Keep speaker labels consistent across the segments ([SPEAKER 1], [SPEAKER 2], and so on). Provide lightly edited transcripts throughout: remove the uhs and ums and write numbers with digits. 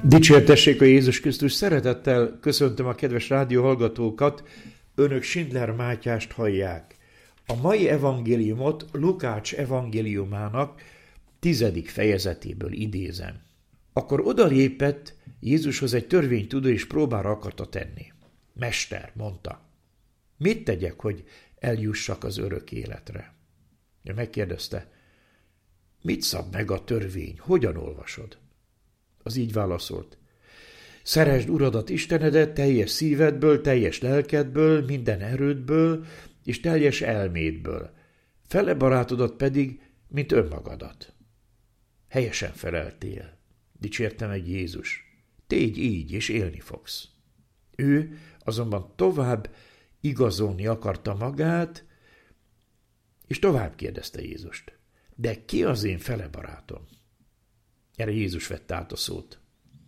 [SPEAKER 1] Dicsértessék a Jézus Krisztus, szeretettel köszöntöm a kedves rádióhallgatókat, önök Schindler Mátyást hallják. A mai evangéliumot Lukács evangéliumának 10. fejezetéből idézem. Akkor odalépett Jézushoz egy törvénytudó, és próbára akarta tenni. Mester, mondta, mit tegyek, hogy eljussak az örök életre? Ő megkérdezte, mit szab meg a törvény, hogyan olvasod? Az így válaszolt. Szeresd Uradat Istenedet teljes szívedből, teljes lelkedből, minden erődből és teljes elmédből, fele barátodat pedig, mint önmagadat. Helyesen feleltél, dicsérte meg Jézus. Tégy így, és élni fogsz. Ő azonban tovább igazolni akarta magát, és tovább kérdezte Jézust. De ki az én fele barátom? Erre Jézus vette át a szót.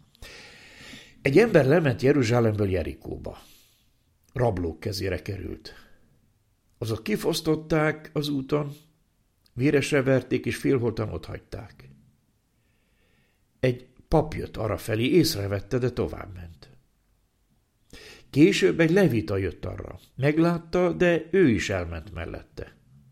[SPEAKER 1] Egy ember lement Jeruzsálemből Jerikóba. Rablók kezére került. Azok kifosztották az úton, véresre verték és félholtan otthagyták. Egy pap jött arrafelé, észrevette, de továbbment. Később egy levita jött arra. Meglátta, de ő is elment mellette.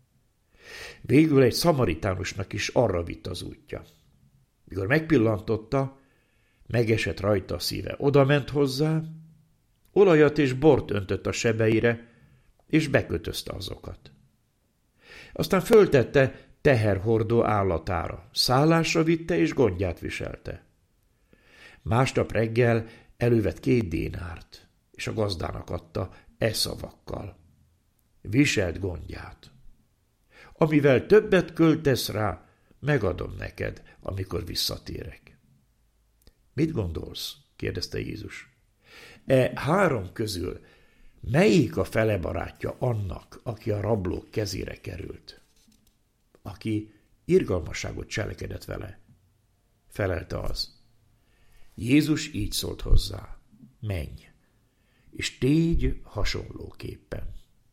[SPEAKER 1] Végül egy szamaritánusnak is arra vitt az útja. Mikor megpillantotta, megesett rajta a szíve. Oda ment hozzá, olajat és bort öntött a sebeire, és bekötözte azokat. Aztán föltette teherhordó állatára, szállásra vitte és gondját viselte. Másnap reggel elővett 2 dénárt, és a gazdának adta szavakkal. Viselt gondját. Amivel többet költesz rá, megadom neked, amikor visszatérek. Mit gondolsz? Kérdezte Jézus. 3 közül melyik a fele barátja annak, aki a rablók kezére került? Aki irgalmasságot cselekedett vele, felelte az. Jézus így szólt hozzá. Menj, és tégy hasonlóképpen.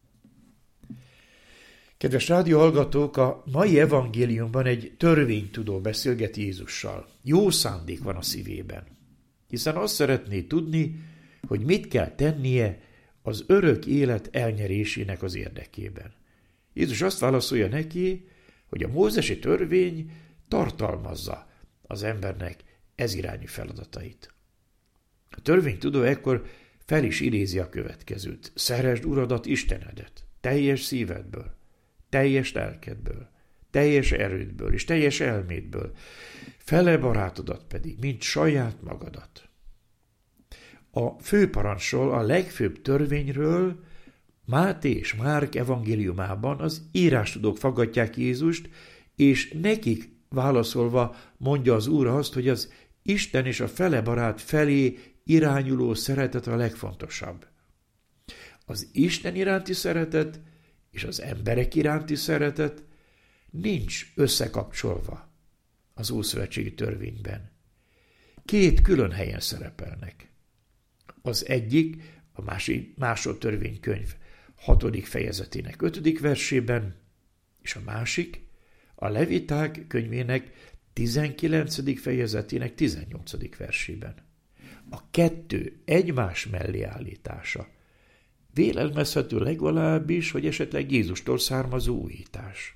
[SPEAKER 1] Kedves rádióhallgatók, a mai evangéliumban egy törvénytudó beszélget Jézussal. Jó szándék van a szívében, hiszen azt szeretné tudni, hogy mit kell tennie az örök élet elnyerésének az érdekében. Jézus azt válaszolja neki, hogy a mózesi törvény tartalmazza az embernek ez irányú feladatait. A törvénytudó ekkor fel is idézi a következőt. Szeresd Uradat Istenedet teljes szívedből, teljes lelkedből, teljes erődből és teljes elmédből, fele barátodat pedig, mint saját magadat. A főparancsról, a legfőbb törvényről Máté és Márk evangéliumában az írástudók faggatják Jézust, és nekik válaszolva mondja az Úr azt, hogy az Isten és a fele barát felé irányuló szeretet a legfontosabb. Az Isten iránti szeretet és az emberek iránti szeretet nincs összekapcsolva az ószövetségi törvényben. 2 külön helyen szerepelnek. Az egyik a másodtörvénykönyv 6. fejezetének 5. versében, és a másik a Leviták könyvének 19. fejezetének 18. versében. A 2 egymás mellé állítása vélelmezhető legalábbis, hogy esetleg Jézustól származó újítás.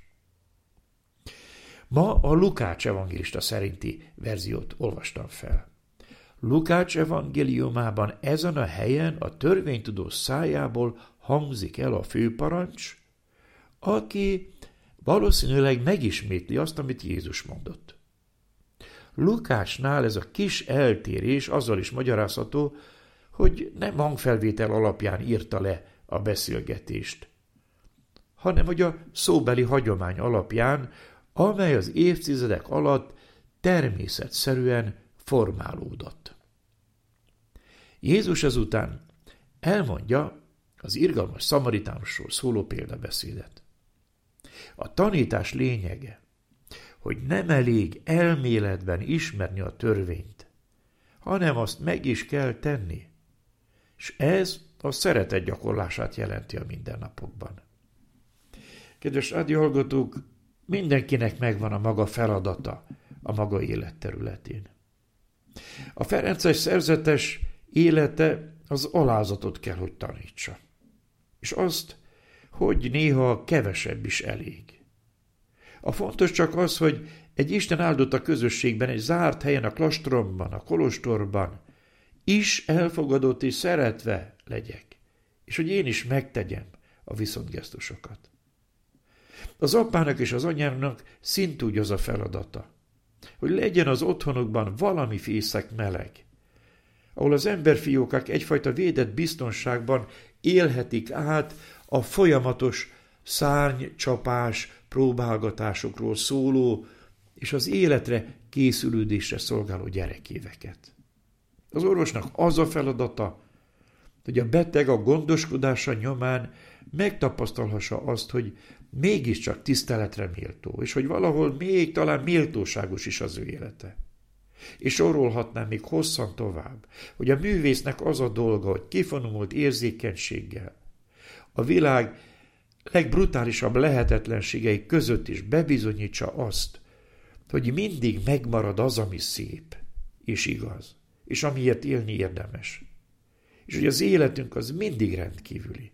[SPEAKER 1] Ma a Lukács evangélista szerinti verziót olvastam fel. Lukács evangéliumában ezen a helyen a törvénytudó szájából hangzik el a főparancs, aki valószínűleg megismétli azt, amit Jézus mondott. Lukácsnál ez a kis eltérés azzal is magyarázható, hogy nem hangfelvétel alapján írta le a beszélgetést, hanem hogy a szóbeli hagyomány alapján, amely az évtizedek alatt természetszerűen formálódott. Jézus ezután elmondja az irgalmas szamaritánusról szóló példabeszédet. A tanítás lényege, hogy nem elég elméletben ismerni a törvényt, hanem azt meg is kell tenni, és ez a szeretet gyakorlását jelenti a mindennapokban. Kedves rádióhallgatók, mindenkinek megvan a maga feladata a maga életterületén. A ferences szerzetes élete az alázatot kell, hogy tanítsa. És azt, hogy néha kevesebb is elég. A fontos csak az, hogy egy Isten áldott a közösségben, egy zárt helyen, a klastromban, a kolostorban is elfogadott és szeretve legyek, és hogy én is megtegyem a viszontgesztusokat. Az apának és az anyának szintúgy az a feladata, hogy legyen az otthonukban valami fészek meleg, ahol az emberfiókák egyfajta védett biztonságban élhetik át a folyamatos szárnycsapás próbálgatásokról szóló és az életre készülődésre szolgáló gyerekéveket. Az orvosnak az a feladata, hogy a beteg a gondoskodása nyomán megtapasztalhassa azt, hogy mégiscsak tiszteletre méltó, és hogy valahol még talán méltóságos is az ő élete. És sorolhatnám még hosszan tovább, hogy a művésznek az a dolga, hogy kifinomult érzékenységgel a világ legbrutálisabb lehetetlenségei között is bebizonyítsa azt, hogy mindig megmarad az, ami szép és igaz, és amiért élni érdemes, és hogy az életünk az mindig rendkívüli.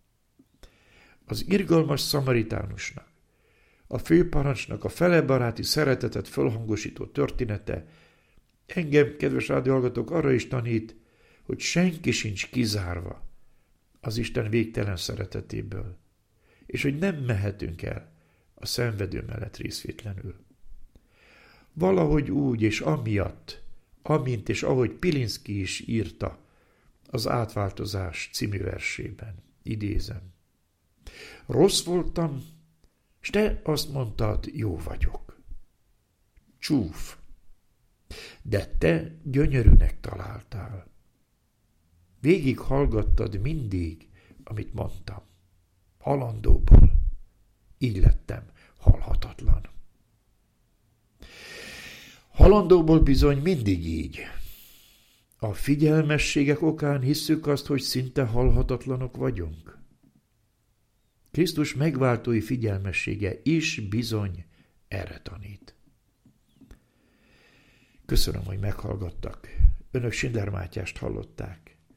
[SPEAKER 1] Az irgalmas szamaritánusnak, a főparancsnak a felebaráti szeretetet fölhangosító története engem, kedves rádióhallgatók, arra is tanít, hogy senki sincs kizárva az Isten végtelen szeretetéből, és hogy nem mehetünk el a szenvedő mellett részvétlenül. Valahogy úgy és amiatt, amint és ahogy Pilinszky is írta az Átváltozás című versében, idézem. Rossz voltam, s te azt mondtad, jó vagyok. Csúf, de te gyönyörűnek találtál. Végig hallgattad mindig, amit mondtam. Halandóból. Így lettem halhatatlan. Halandóból bizony mindig így. A figyelmességek okán hisszük azt, hogy szinte halhatatlanok vagyunk. Krisztus megváltói figyelmessége is bizony erre tanít. Köszönöm, hogy meghallgattak. Önök Schindler Mátyást hallották.